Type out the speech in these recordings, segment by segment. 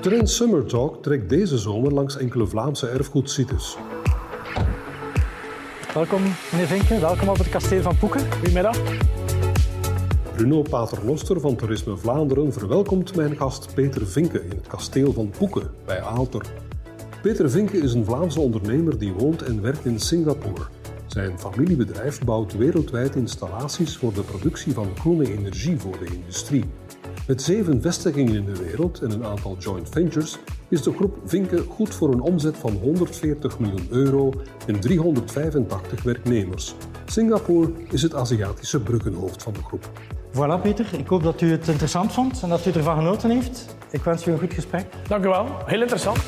Trend Summer Talk trekt deze zomer langs enkele Vlaamse erfgoedsites. Welkom meneer Vinke, welkom op het kasteel van Poeken. Goedemiddag. Bruno Paternoster van Toerisme Vlaanderen verwelkomt mijn gast Peter Vinke in het kasteel van Poeken bij Aalter. Peter Vinke is een Vlaamse ondernemer die woont en werkt in Singapore. Zijn familiebedrijf bouwt wereldwijd installaties voor de productie van groene energie voor de industrie. Met 7 vestigingen in de wereld en een aantal joint ventures is de groep Vinke goed voor een omzet van 140 miljoen euro en 385 werknemers. Singapore is het Aziatische bruggenhoofd van de groep. Voilà Peter, ik hoop dat u het interessant vond en dat u ervan genoten heeft. Ik wens u een goed gesprek. Dank u wel, heel interessant.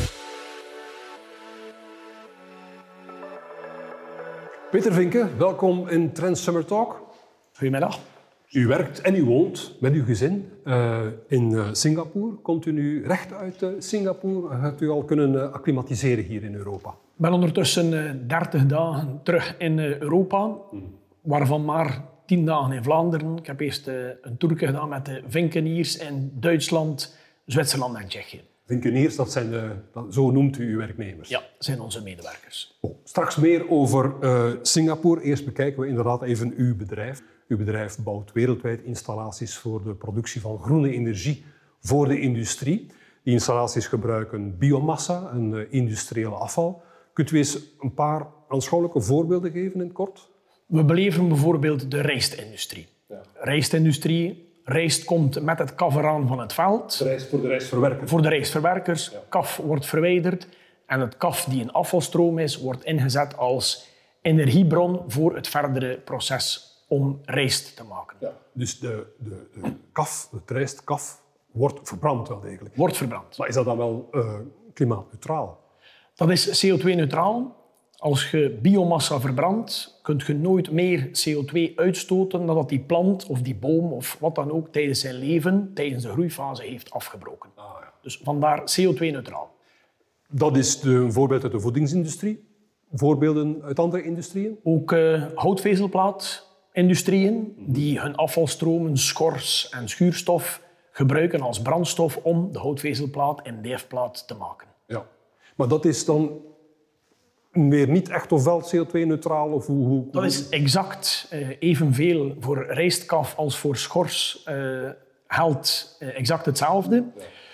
Peter Vinke, welkom in Trend Summer Talk. Goedemiddag. U werkt en u woont met uw gezin in Singapore. Komt u nu recht uit Singapore? Hebt u al kunnen acclimatiseren hier in Europa? Ik ben ondertussen 30 dagen terug in Europa, waarvan maar 10 dagen in Vlaanderen. Ik heb eerst een tour gedaan met de Vinkeniers in Duitsland, Zwitserland en Tsjechië. Vinkeniers, zo noemt u uw werknemers? Ja, dat zijn onze medewerkers. Straks meer over Singapore. Eerst bekijken we inderdaad even uw bedrijf. Uw bedrijf bouwt wereldwijd installaties voor de productie van groene energie voor de industrie. Die installaties gebruiken biomassa en industriële afval. Kunt u eens een paar aanschouwelijke voorbeelden geven in het kort? We beleven bijvoorbeeld de rijstindustrie. Ja. Rijst komt met het kaf eraan van het veld. Voor de rijstverwerkers. Voor de rijstverwerkers. Ja. Kaf wordt verwijderd. En het kaf die een afvalstroom is, wordt ingezet als energiebron voor het verdere proces om rijst te maken. Ja. Dus het rijstkaf wordt verbrand wel degelijk. Wordt verbrand. Maar is dat dan wel klimaatneutraal? Dat is CO2-neutraal. Als je biomassa verbrandt, kun je nooit meer CO2 uitstoten dan dat die plant of die boom of wat dan ook tijdens zijn leven, tijdens de groeifase heeft afgebroken. Ah, ja. Dus vandaar CO2-neutraal. Dat is een voorbeeld uit de voedingsindustrie. Voorbeelden uit andere industrieën? Ook houtvezelplaatindustrieën die hun afvalstromen, schors en schuurstof gebruiken als brandstof om de houtvezelplaat en DF-plaat te maken. Ja, maar dat is dan weer niet echt ofwel CO2-neutraal? Of hoe? Dat is exact evenveel voor rijstkaf als voor schors geldt exact hetzelfde.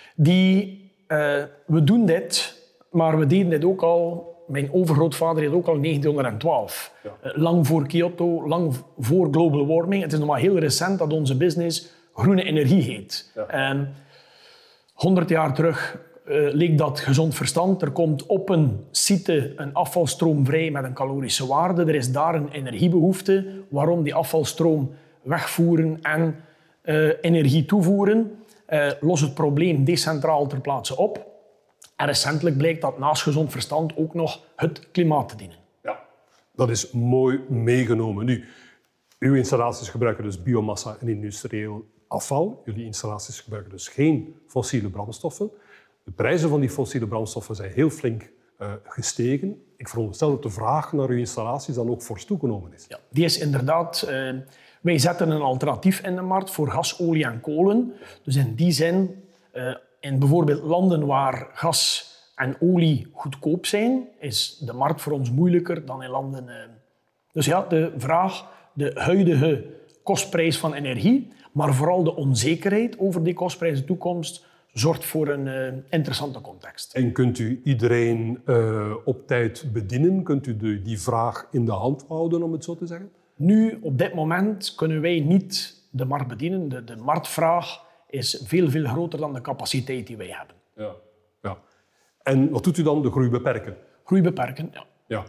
We doen dit, maar we deden dit ook al. Mijn overgrootvader deed ook al in 1912. Ja. Lang voor Kyoto, lang voor global warming. Het is nog maar heel recent dat onze business groene energie heet. Ja. 100 jaar terug leek dat gezond verstand. Er komt op een site een afvalstroom vrij met een calorische waarde. Er is daar een energiebehoefte. Waarom die afvalstroom wegvoeren en energie toevoeren? Los het probleem decentraal ter plaatse op. En recentelijk blijkt dat naast gezond verstand ook nog het klimaat te dienen. Ja, dat is mooi meegenomen. Nu, uw installaties gebruiken dus biomassa en industrieel afval. Jullie installaties gebruiken dus geen fossiele brandstoffen. De prijzen van die fossiele brandstoffen zijn heel flink gestegen. Ik veronderstel dat de vraag naar uw installaties dan ook fors toegenomen is. Ja, die is inderdaad... wij zetten een alternatief in de markt voor gas, olie en kolen. Dus in die zin... in bijvoorbeeld landen waar gas en olie goedkoop zijn, is de markt voor ons moeilijker dan in landen... Dus ja, de vraag, de huidige kostprijs van energie, maar vooral de onzekerheid over die kostprijs in de toekomst, zorgt voor een interessante context. En kunt u iedereen op tijd bedienen? Kunt u die vraag in de hand houden, om het zo te zeggen? Nu, op dit moment, kunnen wij niet de markt bedienen. De marktvraag is veel, veel groter dan de capaciteit die wij hebben. Ja. Ja. En wat doet u dan? De groei beperken? Groei beperken, ja. Ja.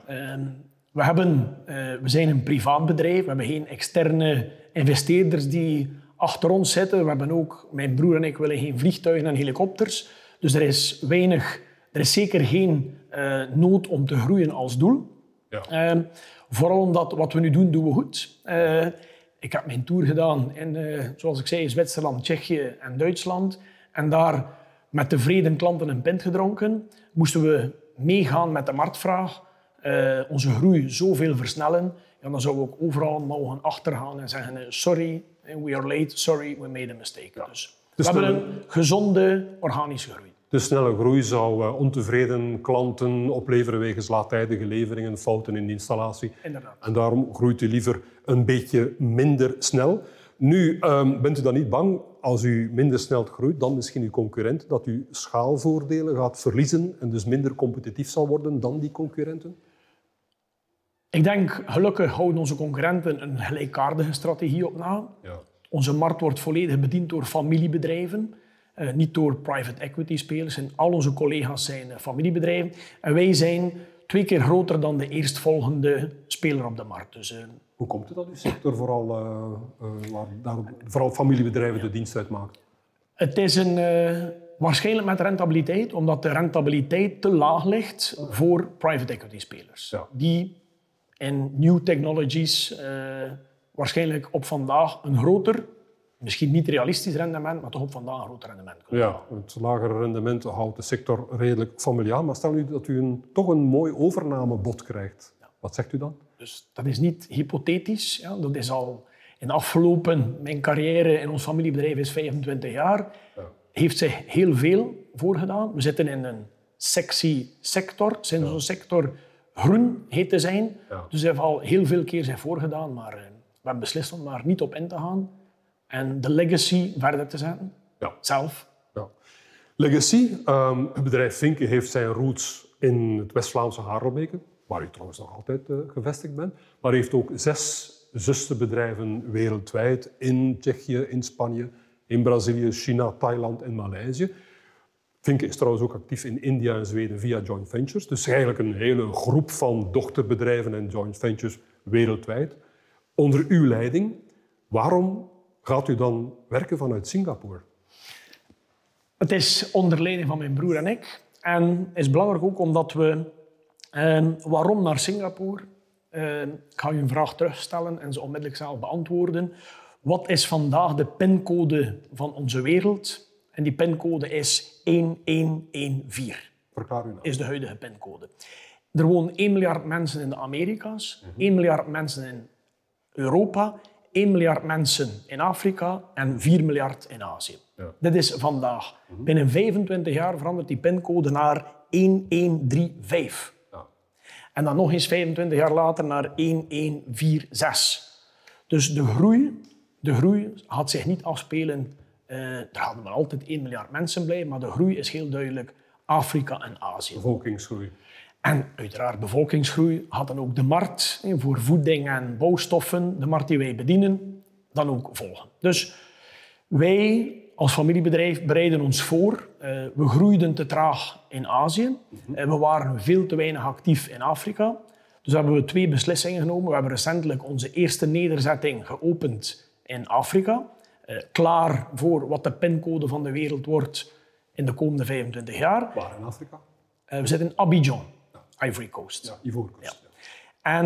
We zijn een privaat bedrijf. We hebben geen externe investeerders die achter ons zitten. We hebben ook, mijn broer en ik willen geen vliegtuigen en helikopters. Dus er is zeker geen nood om te groeien als doel. Ja. Vooral omdat wat we nu doen, doen we goed. Ik heb mijn tour gedaan in, zoals ik zei, Zwitserland, Tsjechië en Duitsland. En daar met tevreden klanten een pint gedronken. Moesten we meegaan met de marktvraag. Onze groei zoveel versnellen. Ja, dan zouden we ook overal mogen achtergaan en zeggen sorry, we are late, sorry, we made a mistake. Ja. Dus we hebben een gezonde organische groei. De snelle groei zou ontevreden klanten opleveren wegens laattijdige leveringen, fouten in de installatie. Inderdaad. En daarom groeit u liever een beetje minder snel. Nu, bent u dan niet bang, als u minder snel groeit dan misschien uw concurrent, dat u schaalvoordelen gaat verliezen en dus minder competitief zal worden dan die concurrenten? Ik denk, gelukkig houden onze concurrenten een gelijkaardige strategie op na. Ja. Onze markt wordt volledig bediend door familiebedrijven, niet door private equity spelers. En al onze collega's zijn familiebedrijven. En wij zijn 2 keer groter dan de eerstvolgende speler op de markt. Dus, Hoe komt het dat uw sector vooral familiebedrijven de dienst uitmaakt? het is waarschijnlijk met rentabiliteit, omdat de rentabiliteit te laag ligt voor private equity spelers. Ja. Die in new technologies waarschijnlijk op vandaag een groter, misschien niet realistisch rendement, maar toch op vandaag een groter rendement kunnen Ja, het lagere rendement houdt de sector redelijk familiaal. Maar stel nu dat u toch een mooi overnamebod krijgt. Ja. Wat zegt u dan? Dus dat is niet hypothetisch. Ja. Dat is al in de afgelopen... Mijn carrière in ons familiebedrijf is 25 jaar. Ja. Heeft zich heel veel voorgedaan. We zitten in een sexy sector. Sinds onze sector groen heet te zijn. Ja. Dus ze hebben al heel veel keer zich voorgedaan. Maar we hebben beslist om daar niet op in te gaan. En de legacy verder te zetten. Ja. Zelf. Ja. Legacy. Het bedrijf Vinke heeft zijn roots in het West-Vlaamse Harelbeke, waar u trouwens nog altijd gevestigd bent. Maar heeft ook 6 zusterbedrijven wereldwijd in Tsjechië, in Spanje, in Brazilië, China, Thailand en Maleisië. Vinke is trouwens ook actief in India en Zweden via joint ventures. Dus eigenlijk een hele groep van dochterbedrijven en joint ventures wereldwijd. Onder uw leiding, waarom gaat u dan werken vanuit Singapore? Het is onder leiding van mijn broer en ik. En het is belangrijk ook omdat we... waarom naar Singapore? Ik ga u een vraag terugstellen en ze onmiddellijk zelf beantwoorden. Wat is vandaag de pincode van onze wereld? En die pincode is 1114. Verklaar u nou. Is de huidige pincode. Er wonen 1 miljard mensen in de Amerika's, 1 miljard mensen in Europa, 1 miljard mensen in Afrika en 4 miljard in Azië. Ja. Dit is vandaag. Binnen 25 jaar verandert die pincode naar 1135. Ja. En dan nog eens 25 jaar later naar 1146. Dus de groei gaat zich niet afspelen. Er gaan maar altijd 1 miljard mensen blijven, maar de groei is heel duidelijk Afrika en Azië. Bevolkingsgroei. En uiteraard bevolkingsgroei gaat dan ook de markt voor voeding en bouwstoffen, de markt die wij bedienen, dan ook volgen. Dus wij als familiebedrijf bereiden ons voor. We groeiden te traag in Azië. We waren veel te weinig actief in Afrika. Dus hebben we 2 beslissingen genomen. We hebben recentelijk onze eerste nederzetting geopend in Afrika. Klaar voor wat de pincode van de wereld wordt in de komende 25 jaar. Waar in Afrika? We zitten in Abidjan, Ivory Coast. Ja, Ivory Coast. Ja.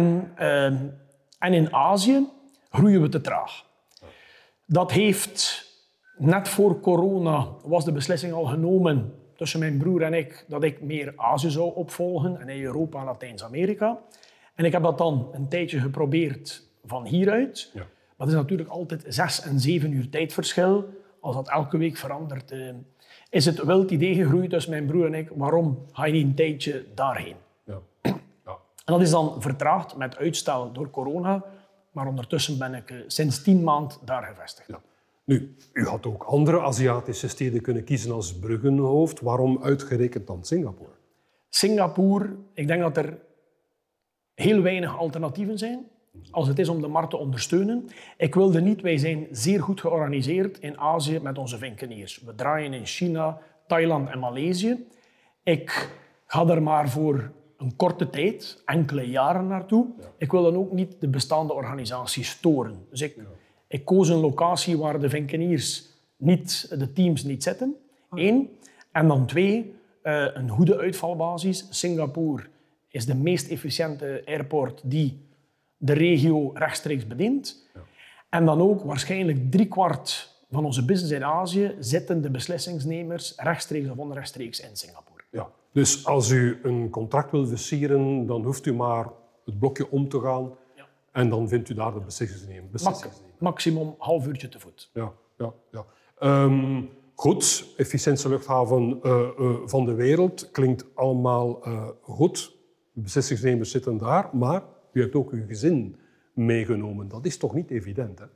En in Azië groeien we te traag. Ja. Dat heeft, net voor corona was de beslissing al genomen tussen mijn broer en ik, dat ik meer Azië zou opvolgen en in Europa en Latijns-Amerika. En ik heb dat dan een tijdje geprobeerd van hieruit. Ja. Maar het is natuurlijk altijd 6 en 7 uur tijdverschil. Als dat elke week verandert, is het wel het idee gegroeid tussen mijn broer en ik. Waarom ga je niet een tijdje daarheen? Ja. Ja. En dat is dan vertraagd met uitstel door corona. Maar ondertussen ben ik sinds 10 maanden daar gevestigd. Ja. Nu, u had ook andere Aziatische steden kunnen kiezen als bruggenhoofd. Waarom uitgerekend dan Singapore? Singapore, ik denk dat er heel weinig alternatieven zijn als het is om de markt te ondersteunen. Ik wilde niet, wij zijn zeer goed georganiseerd in Azië met onze vinkeniers. We draaien in China, Thailand en Maleisië. Ik ga er maar voor een korte tijd, enkele jaren naartoe. Ja. Ik wil dan ook niet de bestaande organisatie storen. Dus ik koos een locatie waar de vinkeniers de teams niet zitten. 1. En dan 2, een goede uitvalbasis. Singapore is de meest efficiënte airport die de regio rechtstreeks bedient. Ja. En dan ook waarschijnlijk 3/4 van onze business in Azië zitten de beslissingsnemers rechtstreeks of onrechtstreeks in Singapore. Ja. Dus als u een contract wil versieren, dan hoeft u maar het blokje om te gaan en dan vindt u daar de beslissingsnemers. Maximum half uurtje te voet. Ja. goed, efficiëntste luchthaven van de wereld. Klinkt allemaal goed. De beslissingsnemers zitten daar, maar u hebt ook uw gezin meegenomen. Dat is toch niet evident, hè?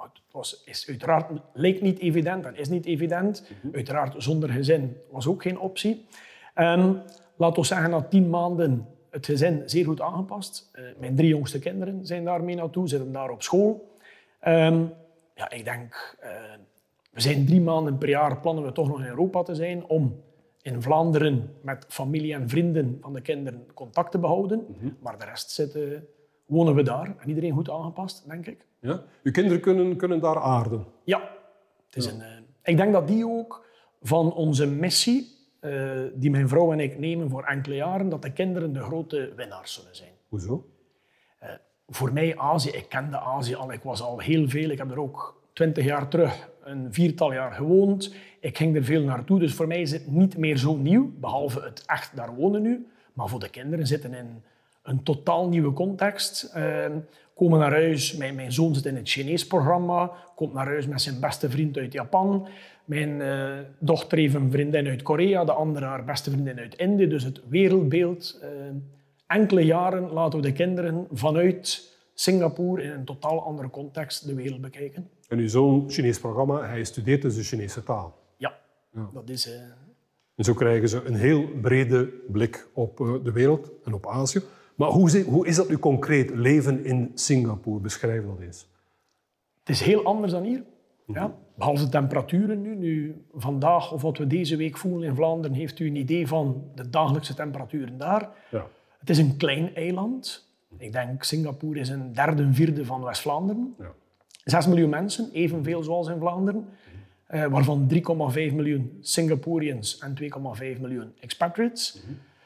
Lijkt niet evident en is niet evident. Uiteraard zonder gezin was ook geen optie. Laten we zeggen, na 10 maanden het gezin zeer goed aangepast. Mijn 3 jongste kinderen zijn daarmee naartoe, zitten daar op school. Ik denk, we zijn 3 maanden per jaar plannen we toch nog in Europa te zijn om in Vlaanderen met familie en vrienden van de kinderen contact te behouden. Maar de rest wonen we daar en iedereen goed aangepast, denk ik. Ja? Uw kinderen kunnen daar aarden? Ja. Ik denk dat die ook van onze missie, die mijn vrouw en ik nemen voor enkele jaren, dat de kinderen de grote winnaars zullen zijn. Hoezo? Voor mij Azië, ik kende Azië al, ik was al heel veel. Ik heb er ook 20 jaar terug een 4-tal jaar gewoond. Ik ging er veel naartoe, dus voor mij is het niet meer zo nieuw, behalve het echt daar wonen nu. Maar voor de kinderen zitten in een totaal nieuwe context. Komen naar huis, mijn zoon zit in het Chinees programma, komt naar huis met zijn beste vriend uit Japan. Mijn dochter heeft een vriendin uit Korea, de andere haar beste vriendin uit Indië. Dus het wereldbeeld. Enkele jaren laten we de kinderen vanuit Singapore in een totaal andere context de wereld bekijken. En uw zoon, Chinees programma, hij studeert dus de Chinese taal. Ja. Dat is... En zo krijgen ze een heel brede blik op de wereld en op Azië. Maar hoe is dat nu concreet, leven in Singapore? Beschrijf dat eens. Het is heel anders dan hier. Ja. Behalve de temperaturen nu. Vandaag, of wat we deze week voelen in Vlaanderen, heeft u een idee van de dagelijkse temperaturen daar. Ja. Het is een klein eiland. Ik denk Singapore is een 1/3 van West-Vlaanderen. Ja. 6 miljoen mensen, evenveel zoals in Vlaanderen. Waarvan 3,5 miljoen Singaporeans en 2,5 miljoen expatriates.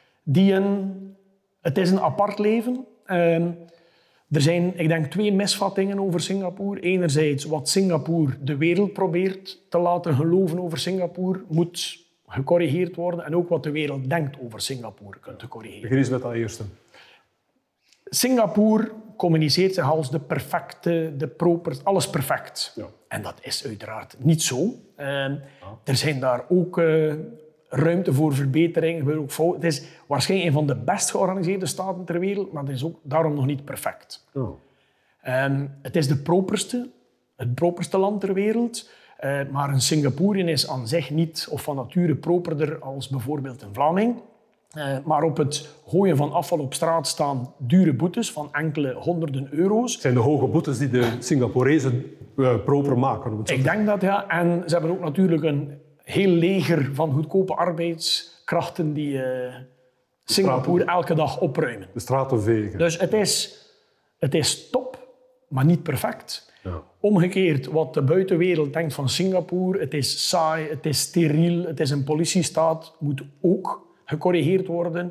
Het is een apart leven. Er zijn, ik denk, 2 misvattingen over Singapore. Enerzijds wat Singapore de wereld probeert te laten geloven over Singapore moet gecorrigeerd worden. En ook wat de wereld denkt over Singapore kunt gecorrigeerd worden. Begin eens met dat eerste. Singapore communiceert zich als de perfecte, de proper, alles perfect. Ja. En dat is uiteraard niet zo. Er zijn daar ook ruimte voor verbetering. Het is waarschijnlijk een van de best georganiseerde staten ter wereld, maar het is ook daarom nog niet perfect. Oh. Het is het properste land ter wereld. Maar een Singaporean is aan zich niet of van nature properder als bijvoorbeeld een Vlaming. Maar op het gooien van afval op straat staan dure boetes van enkele honderden euro's. Het zijn de hoge boetes die de Singaporezen proper maken. Ik denk dat, ja. En ze hebben ook natuurlijk een heel leger van goedkope arbeidskrachten die Singapore elke dag opruimen. De straten vegen. Dus het is top, maar niet perfect. Ja. Omgekeerd, wat de buitenwereld denkt van Singapore, het is saai, het is steriel, het is een politiestaat, moet ook gecorrigeerd worden.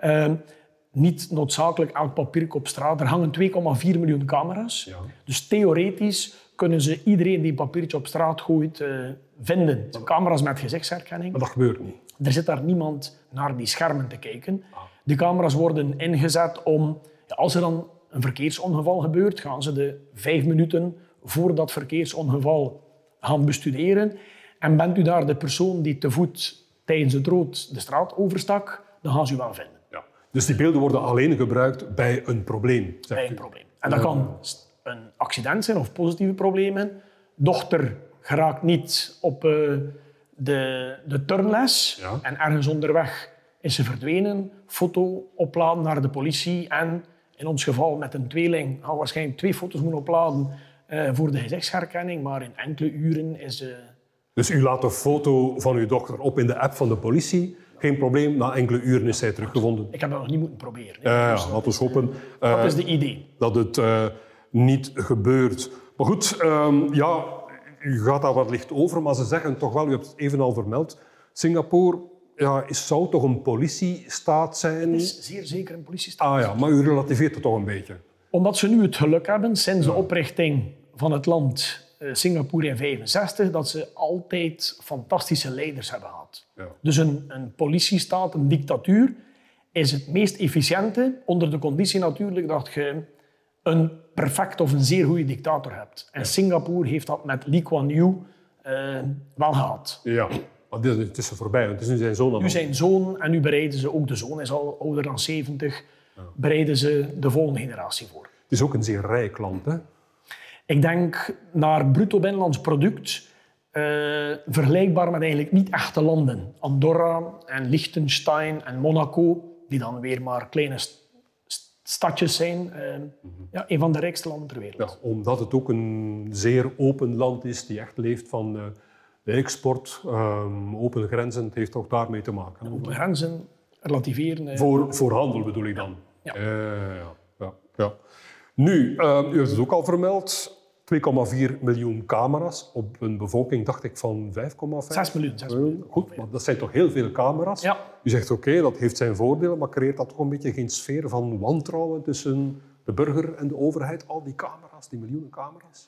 Niet noodzakelijk elk papiertje op straat. Er hangen 2,4 miljoen camera's. Ja. Dus theoretisch kunnen ze iedereen die een papiertje op straat gooit vinden. Camera's met gezichtsherkenning. Maar dat gebeurt niet. Er zit daar niemand naar die schermen te kijken. Die camera's worden ingezet om... Ja, als er dan een verkeersongeval gebeurt, gaan ze de 5 minuten voor dat verkeersongeval gaan bestuderen. En bent u daar de persoon die te voet tijdens het rood de straat overstak, dan gaan ze u wel vinden. Ja. Dus die beelden worden alleen gebruikt bij een probleem? Bij een probleem. En dat kan een accident zijn of positieve problemen. Dochter geraakt niet op de turnles en ergens onderweg is ze verdwenen. Foto opladen naar de politie en in ons geval met een tweeling gaan we waarschijnlijk 2 foto's moeten opladen voor de gezichtsherkenning, maar in enkele uren is... Dus u laat een foto van uw dochter op in de app van de politie. Geen probleem, na enkele uren is zij teruggevonden. Ik heb dat nog niet moeten proberen. Laten we hopen dat is de idee. Dat het niet gebeurt. Maar goed, u gaat daar wat licht over, maar ze zeggen toch wel, u hebt het even al vermeld, Singapore zou toch een politiestaat zijn? Het is zeer zeker een politiestaat. Ja, maar u relativeert het toch een beetje? Omdat ze nu het geluk hebben, sinds de oprichting van het land Singapore in 1965, dat ze altijd fantastische leiders hebben gehad. Ja. Dus een politiestaat, een dictatuur, is het meest efficiënte, onder de conditie natuurlijk dat je een perfect of een zeer goede dictator hebt. En Singapore heeft dat met Lee Kuan Yew wel gehad. Ja, maar het is er voorbij. Het is nu zijn zoon. Nu zijn zoon, en nu bereiden ze, ook de zoon is al ouder dan 70, bereiden ze de volgende generatie voor. Het is ook een zeer rijk land, hè? Ik denk naar bruto binnenlands product vergelijkbaar met eigenlijk niet echte landen. Andorra en Liechtenstein en Monaco, die dan weer maar kleine stadjes zijn. Een van de rijkste landen ter wereld. Ja, omdat het ook een zeer open land is die echt leeft van de export, open grenzen. Het heeft ook daarmee te maken. Open grenzen, relativeren. Voor handel bedoel ik dan. Ja. Ja. Nu, u heeft het ook al vermeld. 2,4 miljoen camera's op een bevolking, dacht ik, van 5,5. 6 miljoen. Goed, maar dat zijn toch heel veel camera's. Ja. U zegt oké, dat heeft zijn voordelen, maar creëert dat toch een beetje geen sfeer van wantrouwen tussen de burger en de overheid? Al die camera's, die miljoenen camera's.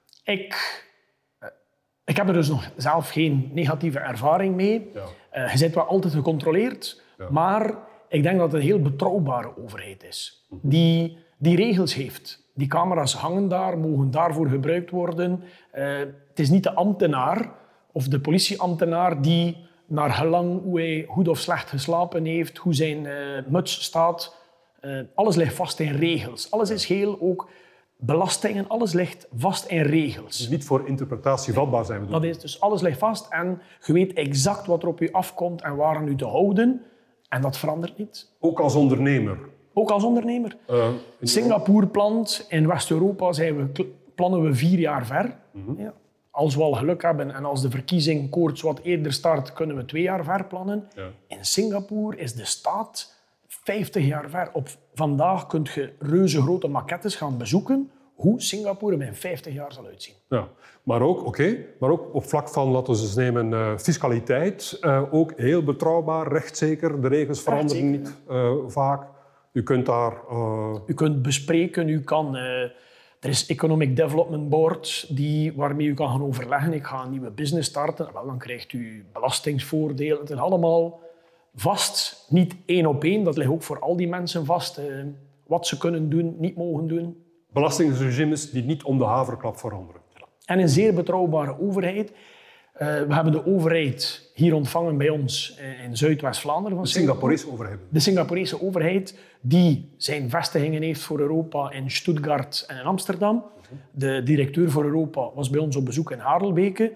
Ik heb er dus nog zelf geen negatieve ervaring mee. Ja. Je bent wel altijd gecontroleerd, maar ik denk dat het een heel betrouwbare overheid is. Die regels heeft. Die camera's hangen daar, mogen daarvoor gebruikt worden. Het is niet de ambtenaar of de politieambtenaar die naar gelang hoe hij goed of slecht geslapen heeft, hoe zijn muts staat. Alles ligt vast in regels. Alles is heel, ook belastingen, alles ligt vast in regels. Dus niet voor interpretatie vatbaar zijn we. Dat is dus alles ligt vast en je weet exact wat er op je afkomt en waar aan u te houden. En dat verandert niet. Ook als ondernemer. Ook als ondernemer. Singapore plant, in West-Europa plannen we 4 jaar ver. Ja. Als we al geluk hebben en als de verkiezing koorts wat eerder start, kunnen we 2 jaar ver plannen. Ja. In Singapore is de staat 50 jaar ver. Vandaag kun je reuze grote maquettes gaan bezoeken hoe Singapore er in 50 jaar zal uitzien. Ja, maar ook op vlak van, laten we eens nemen, fiscaliteit. Ook heel betrouwbaar, rechtszeker. De regels veranderen niet vaak. U kunt daar... U kunt bespreken, er is Economic Development Board waarmee u kan gaan overleggen. Ik ga een nieuwe business starten. Wel, dan krijgt u belastingsvoordelen. Het is allemaal vast, niet 1 op 1. Dat ligt ook voor al die mensen vast. Wat ze kunnen doen, niet mogen doen. Belastingsregimes die niet om de haverklap veranderen. En een zeer betrouwbare overheid. We hebben de overheid hier ontvangen bij ons in Zuidwest-Vlaanderen. De Singaporese overheid. De Singaporese overheid die zijn vestigingen heeft voor Europa in Stuttgart en in Amsterdam. De directeur voor Europa was bij ons op bezoek in Harelbeke.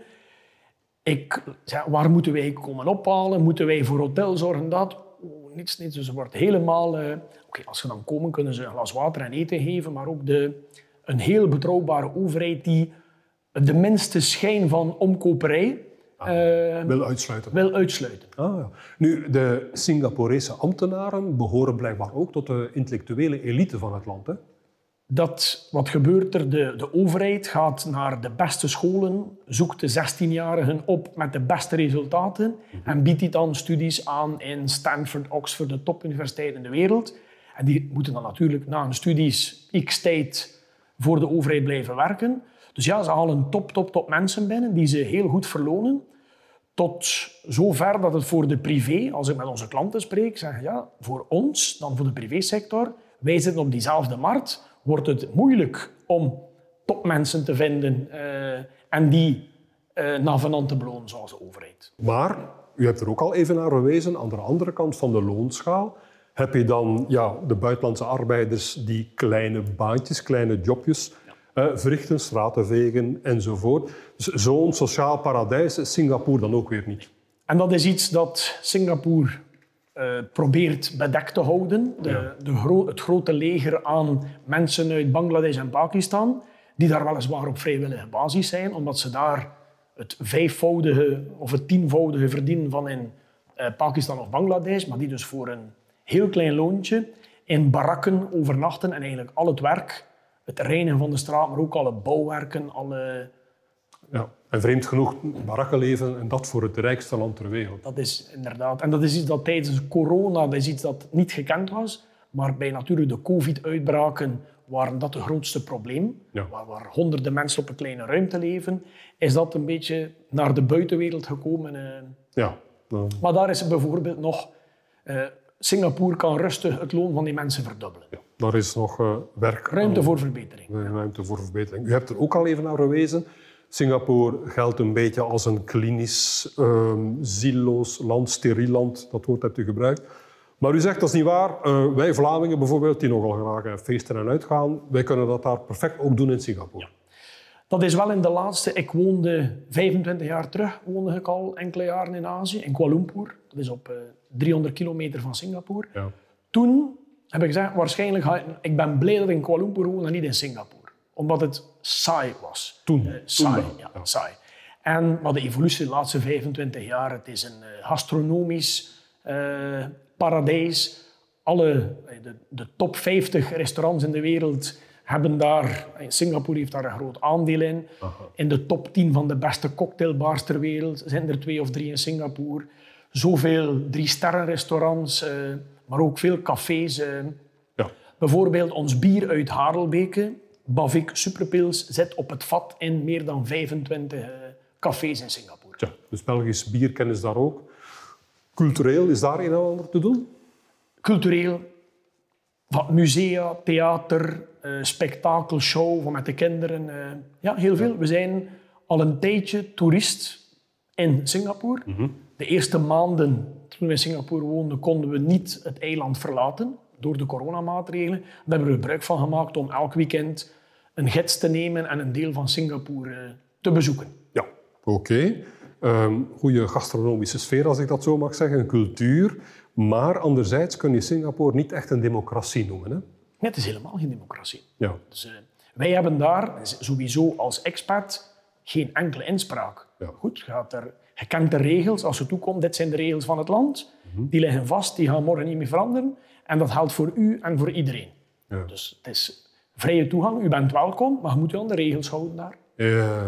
Ik zei, waar moeten wij komen ophalen? Moeten wij voor hotel zorgen? Niets. Dus er wordt helemaal... als ze dan komen, kunnen ze een glas water en eten geven. Maar ook een heel betrouwbare overheid die de minste schijn van omkoperij wil uitsluiten. Ja. Nu, de Singaporese ambtenaren behoren blijkbaar ook tot de intellectuele elite van het land. Hè? Wat gebeurt er? De overheid gaat naar de beste scholen, zoekt de 16-jarigen op met de beste resultaten en biedt die dan studies aan in Stanford, Oxford, de topuniversiteiten in de wereld. En die moeten dan natuurlijk na hun studies x tijd voor de overheid blijven werken. Dus ja, ze halen top mensen binnen die ze heel goed verlonen. Tot zover dat het voor de privé, als ik met onze klanten spreek, zeggen ja, voor ons, dan voor de privésector, wij zitten op diezelfde markt, wordt het moeilijk om topmensen te vinden en die navenant te belonen zoals de overheid. Maar, u hebt er ook al even naar verwezen, aan de andere kant van de loonschaal heb je dan de buitenlandse arbeiders die kleine baantjes, kleine jobjes verrichten, straten vegen enzovoort. Dus zo'n sociaal paradijs is Singapore dan ook weer niet. En dat is iets dat Singapore probeert bedekt te houden. Het grote leger aan mensen uit Bangladesh en Pakistan, die daar weliswaar op vrijwillige basis zijn, omdat ze daar het 5-voudige of het 10-voudige verdienen van in Pakistan of Bangladesh, maar die dus voor een heel klein loontje in barakken overnachten en eigenlijk al het werk, het reinigen van de straat, maar ook alle bouwwerken, alle... Ja, en vreemd genoeg barakken leven en dat voor het rijkste land ter wereld. Dat is inderdaad. En dat is iets dat tijdens corona, dat is iets dat niet gekend was, maar bij natuurlijk de COVID-uitbraken waren dat het grootste probleem. Ja. Waar honderden mensen op een kleine ruimte leven, is dat een beetje naar de buitenwereld gekomen. Ja. Maar daar is het bijvoorbeeld nog... Singapore kan rustig het loon van die mensen verdubbelen. Ja, daar is nog werk. Ruimte voor verbetering. Ruimte voor verbetering. U hebt er ook al even naar verwezen. Singapore geldt een beetje als een klinisch, zieloos land, steriel land. Dat woord hebt u gebruikt. Maar u zegt dat is niet waar. Wij Vlamingen bijvoorbeeld, die nogal graag feesten en uitgaan, wij kunnen dat daar perfect ook doen in Singapore. Ja. Dat is wel in de laatste... Ik woonde 25 jaar terug, woonde ik al enkele jaren in Azië, in Kuala Lumpur. Dat is op 300 kilometer van Singapore. Ja. Toen heb ik gezegd, waarschijnlijk ik ben blij dat ik in Kuala Lumpur woon en niet in Singapore. Omdat het saai was. Saai, ja, saai. En maar de evolutie de laatste 25 jaar, het is een gastronomisch paradijs. De top 50 restaurants in de wereld hebben daar... Singapore heeft daar een groot aandeel in. Aha. In de top 10 van de beste cocktailbars ter wereld zijn er 2 of 3 in Singapore. Zoveel 3-sterrenrestaurants, maar ook veel cafés. Ja. Bijvoorbeeld ons bier uit Harelbeke, Bavik Superpils, zit op het vat in meer dan 25 cafés in Singapore. Ja, dus Belgisch bierkennis daar ook. Cultureel, is daar een en ander te doen? Cultureel, van musea, theater, spektakelshow van met de kinderen. Ja, heel veel. We zijn al een tijdje toerist in Singapore. Mm-hmm. De eerste maanden toen we in Singapore woonden, konden we niet het eiland verlaten door de coronamaatregelen. Daar hebben we gebruik van gemaakt om elk weekend een gids te nemen en een deel van Singapore te bezoeken. Ja, oké. Goede gastronomische sfeer, als ik dat zo mag zeggen, een cultuur. Maar anderzijds kun je Singapore niet echt een democratie noemen, hè? Nee, het is helemaal geen democratie. Ja. Dus, wij hebben daar sowieso als expat geen enkele inspraak. Ja. Goed, je kent de regels als je toekomt. Dit zijn de regels van het land. Mm-hmm. Die liggen vast, die gaan morgen niet meer veranderen. En dat geldt voor u en voor iedereen. Ja. Dus het is vrije toegang. U bent welkom, maar je moet u aan de regels houden daar. Ja.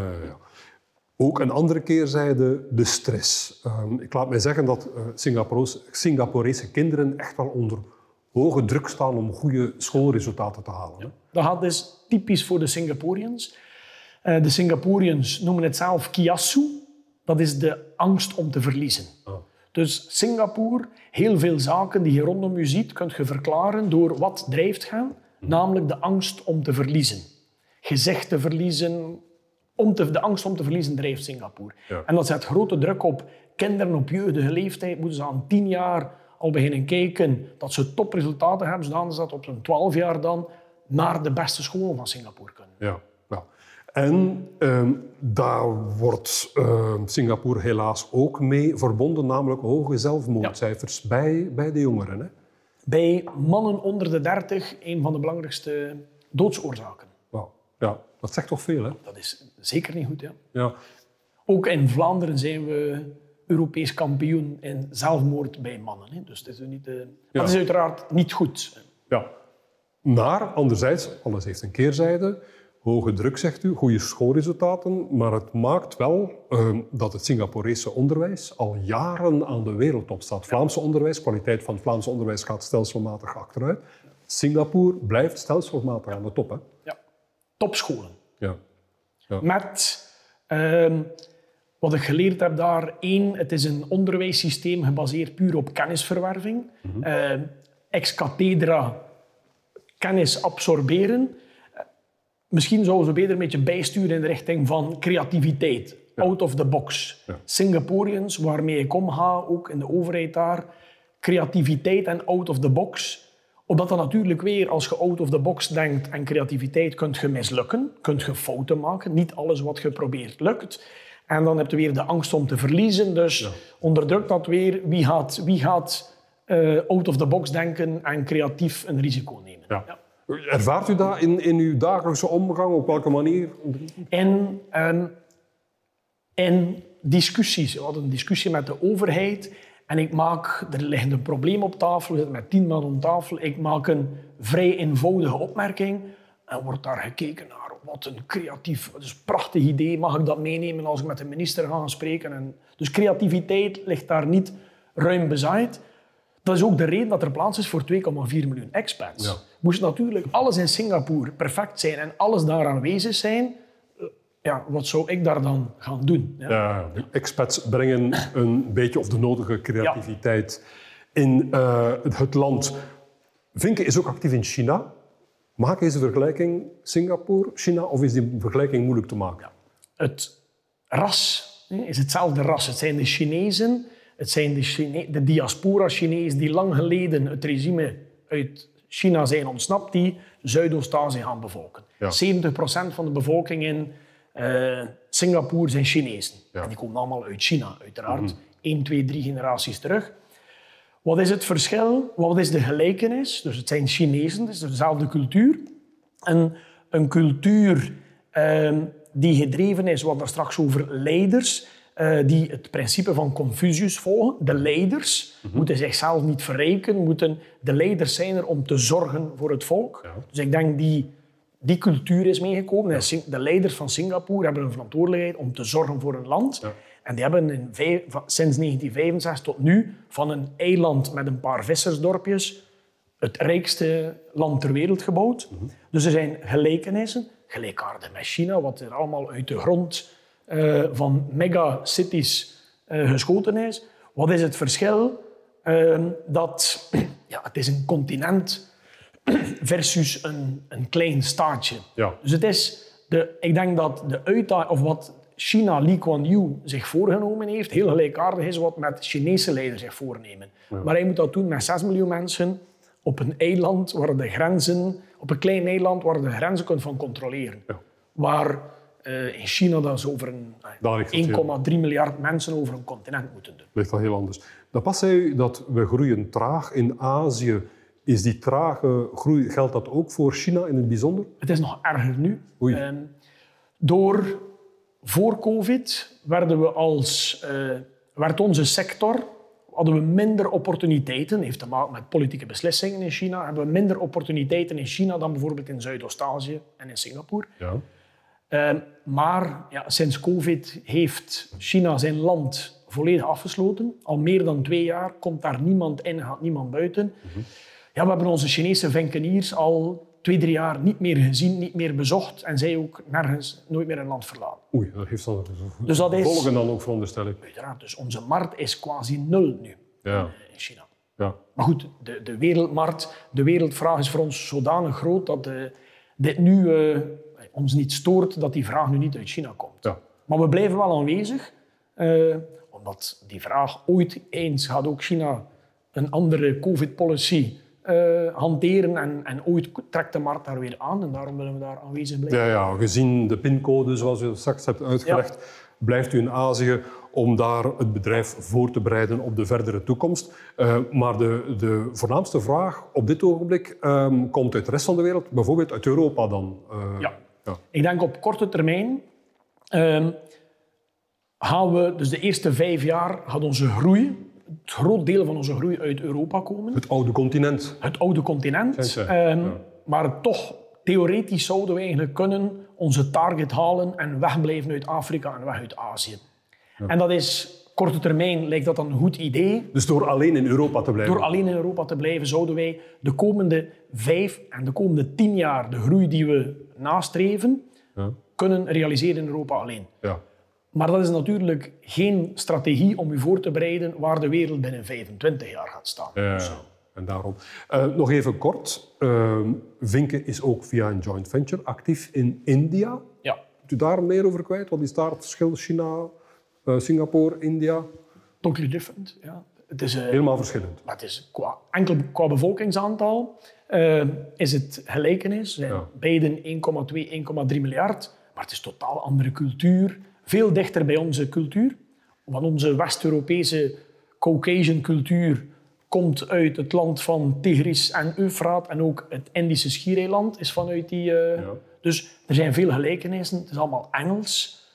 Ook een andere keerzijde, de stress. Ik laat mij zeggen dat Singaporese kinderen echt wel onder hoge druk staan om goede schoolresultaten te halen. Ja. Dat is typisch voor de Singaporeans. De Singaporeans noemen het zelf kiasu. Dat is de angst om te verliezen. Oh. Dus Singapore, heel veel zaken die je rondom je ziet, kun je verklaren door wat drijft gaan. Namelijk de angst om te verliezen. Gezicht te verliezen. De angst om te verliezen drijft Singapore. Ja. En dat zet grote druk op kinderen op jeugdige leeftijd. Moeten ze aan 10 jaar al beginnen kijken dat ze topresultaten hebben, zodat ze op zo'n 12 jaar dan naar de beste scholen van Singapore kunnen. Ja. En daar wordt Singapore helaas ook mee verbonden, namelijk hoge zelfmoordcijfers bij de jongeren. Hè? Bij mannen onder de 30 een van de belangrijkste doodsoorzaken. Wow. Ja, dat zegt toch veel, hè? Dat is zeker niet goed, ja. Ja. Ook in Vlaanderen zijn we Europees kampioen in zelfmoord bij mannen. Hè. Dus dat is niet, dat is uiteraard niet goed. Ja. Maar anderzijds, alles heeft een keerzijde. Hoge druk, zegt u, goede schoolresultaten. Maar het maakt wel dat het Singaporese onderwijs al jaren aan de wereldtop staat. Vlaamse onderwijs, kwaliteit van het Vlaamse onderwijs gaat stelselmatig achteruit. Singapore blijft stelselmatig aan de top, hè? Ja, topscholen. Ja. Met wat ik geleerd heb daar. 1, het is een onderwijssysteem gebaseerd puur op kennisverwerving. Mm-hmm. Ex cathedra kennis absorberen. Misschien zouden ze beter een beetje bijsturen in de richting van creativiteit. Ja. Out of the box. Ja. Singaporeans, waarmee ik omga, ook in de overheid daar. Creativiteit en out of the box. Omdat dan natuurlijk weer, als je out of the box denkt en creativiteit, kunt je mislukken. Kunt je fouten maken. Niet alles wat je probeert lukt. En dan heb je weer de angst om te verliezen. Dus onderdrukt dat weer. Wie gaat out of the box denken en creatief een risico nemen? Ja. Ja. Ervaart u dat in uw dagelijkse omgang? Op welke manier? In discussies. We hadden een discussie met de overheid. En er ligt een probleem op tafel. We zitten met 10 man om tafel. Ik maak een vrij eenvoudige opmerking. En wordt daar gekeken naar wat een creatief, dus prachtig idee. Mag ik dat meenemen als ik met de minister ga spreken? Dus creativiteit ligt daar niet ruim bezaaid. Dat is ook de reden dat er plaats is voor 2,4 miljoen expats. Ja. Moest natuurlijk alles in Singapore perfect zijn en alles daar aanwezig zijn, wat zou ik daar dan gaan doen? Ja. De expats brengen een beetje of de nodige creativiteit in het land. Vinke is ook actief in China. Maak eens een vergelijking Singapore, China, of is die vergelijking moeilijk te maken? het ras is hetzelfde ras. Het zijn de Chinezen, het zijn de diaspora-Chinezen die lang geleden het regime uit China zijn ontsnapt, die Zuidoost-Azië gaan bevolken. Ja. 70% van de bevolking in Singapore zijn Chinezen. Ja. En die komen allemaal uit China, uiteraard. 1, 2, 3 generaties terug. Wat is het verschil? Wat is de gelijkenis? Dus het zijn Chinezen, het is dezelfde cultuur. En een cultuur die gedreven is, we hadden daar straks over leiders, die het principe van Confucius volgen. De leiders moeten zichzelf niet verrijken, de leiders zijn er om te zorgen voor het volk. Ja. Dus ik denk die cultuur is meegekomen. Ja. De leiders van Singapore hebben een verantwoordelijkheid om te zorgen voor een land. Ja. En die hebben sinds 1965 tot nu van een eiland met een paar vissersdorpjes het rijkste land ter wereld gebouwd. Dus er zijn gelijkenissen, gelijkaardig met China, wat er allemaal uit de grond van megacities geschoten is. Wat is het verschil? Het is een continent versus een klein staatje. Ja. Dus het is ik denk dat de uitdaging, of wat China, Lee Kuan Yew, zich voorgenomen heeft, heel gelijkaardig is wat met Chinese leiders zich voornemen. Ja. Maar hij moet dat doen met 6 miljoen mensen op een eiland waar de grenzen, op een klein eiland waar de grenzen kunt van controleren. Ja. Waar in China dat ze over 1,3 miljard mensen over een continent moeten doen. Dat ligt al heel anders. Dan pas zei u dat we groeien traag in Azië. Is die trage groei, geldt dat ook voor China in het bijzonder? Het is nog erger nu. Voor COVID werd onze sector, hadden we minder opportuniteiten, heeft te maken met politieke beslissingen in China, hebben we minder opportuniteiten in China dan bijvoorbeeld in Zuidoost-Azië en in Singapore. Ja. Maar sinds COVID heeft China zijn land volledig afgesloten. Al meer dan 2 jaar komt daar niemand in, gaat niemand buiten. Ja, we hebben onze Chinese vinkeniers al 2-3 jaar niet meer gezien, niet meer bezocht en zij ook nooit meer een land verlaten. Oei, dat heeft dan gevolgen dan ook, veronderstel ik. Uiteraard, dus onze markt is quasi 0 nu in China. Ja. Maar goed, de wereldmarkt, de wereldvraag is voor ons zodanig groot dat dit nu ons niet stoort dat die vraag nu niet uit China komt. Ja. Maar we blijven wel aanwezig, omdat die vraag ooit eens gaat ook China een andere COVID-policy hanteren en ooit trekt de markt daar weer aan en daarom willen we daar aanwezig blijven. Ja, gezien de pincode zoals u straks hebt uitgelegd, blijft u in Azië om daar het bedrijf voor te bereiden op de verdere toekomst. Maar de voornaamste vraag op dit ogenblik komt uit de rest van de wereld, bijvoorbeeld uit Europa dan. Ja, ik denk op korte termijn gaan we, dus de eerste 5 jaar gaat onze groei, het groot deel van onze groei uit Europa komen. Het oude continent. Het oude continent. Maar toch, theoretisch zouden we eigenlijk kunnen onze target halen en wegblijven uit Afrika en weg uit Azië. Ja. En dat is, korte termijn lijkt dat dan een goed idee. Dus door alleen in Europa te blijven? Door alleen in Europa te blijven zouden wij de komende 5 en de komende 10 jaar de groei die we nastreven, kunnen realiseren in Europa alleen. Ja. Maar dat is natuurlijk geen strategie om u voor te bereiden waar de wereld binnen 25 jaar gaat staan. En daarom. Nog even kort. Vinke is ook via een joint venture actief in India. Ja. Kunt u daar meer over kwijt? Wat is daar het verschil? China, Singapore, India? Totally different. Ja. Het is, helemaal verschillend. Maar het is qua bevolkingsaantal is het gelijkenis. Zijn beiden 1,2, 1,3 miljard. Maar het is totaal andere cultuur. Veel dichter bij onze cultuur. Want onze West-Europese Caucasian cultuur komt uit het land van Tigris en Eufraat. En ook het Indische schiereiland is vanuit die... Dus er zijn veel gelijkenissen. Het is allemaal Engels.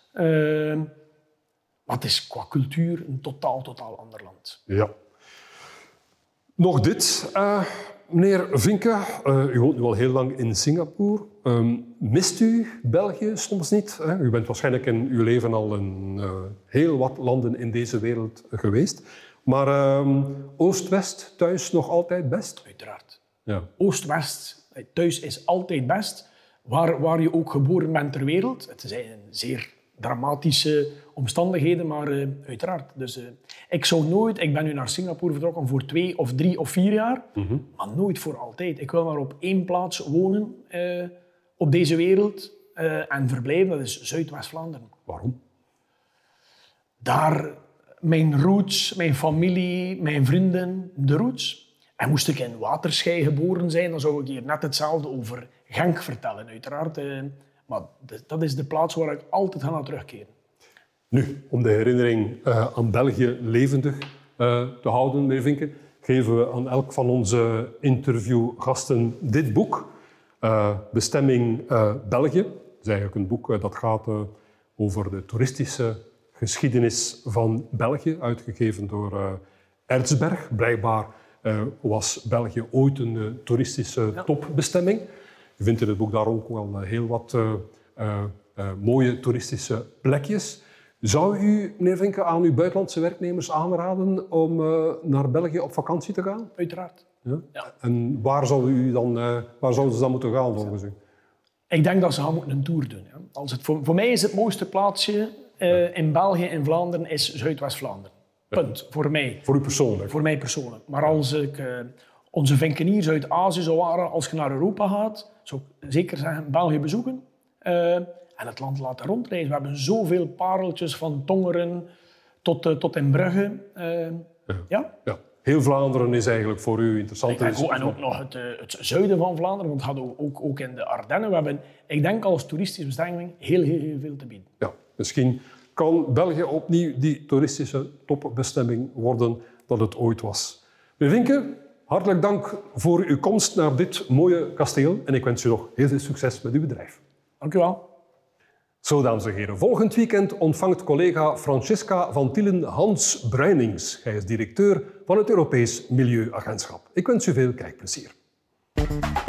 Maar het is qua cultuur een totaal ander land. Ja. Nog dit. Meneer Vinke, u woont nu al heel lang in Singapore. Mist u België soms niet? U bent waarschijnlijk in uw leven al in heel wat landen in deze wereld geweest. Maar Oost-West thuis nog altijd best? Uiteraard. Ja. Oost-West thuis is altijd best. Waar je ook geboren bent ter wereld. Het zijn zeer dramatische omstandigheden, maar uiteraard. Dus, ik ben nu naar Singapore vertrokken voor 2 of 3 of 4 jaar, maar nooit voor altijd. Ik wil maar op 1 plaats wonen op deze wereld en verblijven, dat is Zuidwest-Vlaanderen. Waarom? Daar mijn roots, mijn familie, mijn vrienden, de roots. En moest ik in Waterschei geboren zijn, dan zou ik hier net hetzelfde over Genk vertellen, uiteraard. Maar dat is de plaats waar ik altijd ga naar terugkeren. Nu, om de herinnering aan België levendig te houden, meneer Vinke, geven we aan elk van onze interviewgasten dit boek. Bestemming België. Het is eigenlijk een boek dat gaat over de toeristische geschiedenis van België, uitgegeven door Erzberg. Blijkbaar was België ooit een toeristische topbestemming. Je vindt in het boek daar ook wel heel wat mooie toeristische plekjes. Zou u, meneer Vinke, aan uw buitenlandse werknemers aanraden om naar België op vakantie te gaan? Uiteraard. Ja? Ja. En waar zouden ze dan moeten gaan, volgens u? Ik denk dat ze gaan moeten een tour doen. Ja. Als het voor mij is het mooiste plaatsje in België en Vlaanderen is Zuidwest-Vlaanderen. Punt. Voor mij. Voor u persoonlijk? Voor mij persoonlijk. Maar als ik onze vinkeniers uit Azië zou waren, als je naar Europa gaat, zou ik zeker zeggen België bezoeken. En het land laten rondreizen. We hebben zoveel pareltjes van Tongeren tot in Brugge. Ja. Heel Vlaanderen is eigenlijk voor u interessant. En ook nog het zuiden van Vlaanderen, want het gaat ook in de Ardennen. We hebben, ik denk als toeristische bestemming, heel veel te bieden. Ja, misschien kan België opnieuw die toeristische topbestemming worden dat het ooit was. Meneer Vinke, hartelijk dank voor uw komst naar dit mooie kasteel. En ik wens u nog heel veel succes met uw bedrijf. Dank u wel. Zo, dames en heren. Volgend weekend ontvangt collega Francesca van Tielen Hans Bruinings. Hij is directeur van het Europees Milieuagentschap. Ik wens u veel kijkplezier.